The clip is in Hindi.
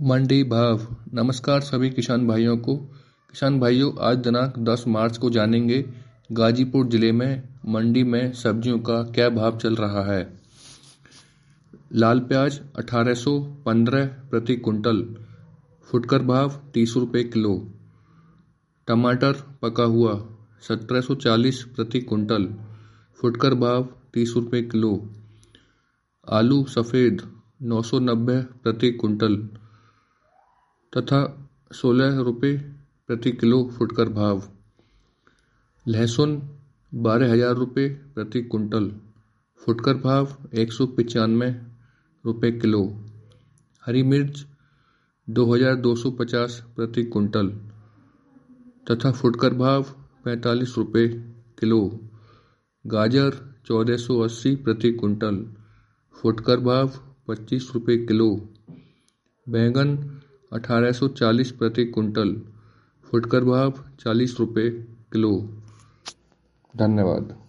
मंडी भाव। नमस्कार सभी किसान भाइयों को। किसान भाइयों, आज दिनांक 10 मार्च को जानेंगे गाजीपुर जिले में मंडी में सब्जियों का क्या भाव चल रहा है। लाल प्याज 1815 प्रति कुंटल, फुटकर भाव 30 रुपये किलो। टमाटर पका हुआ 1740 प्रति कुंटल, फुटकर भाव 30 रुपये किलो। आलू सफ़ेद 990 प्रति कुंटल तथा 16 रुपये प्रति किलो फुटकर भाव। लहसुन 12,000 रुपये प्रति कुंटल, फुटकर भाव 195 रुपये किलो। हरी मिर्च 2,250 प्रति कुंटल तथा फुटकर भाव 45 रुपये किलो। गाजर 1480 प्रति कुंटल, फुटकर भाव 25 रुपये किलो। बैंगन 1840 प्रति कुंटल, फुटकर भाव 40 रुपये किलो। धन्यवाद।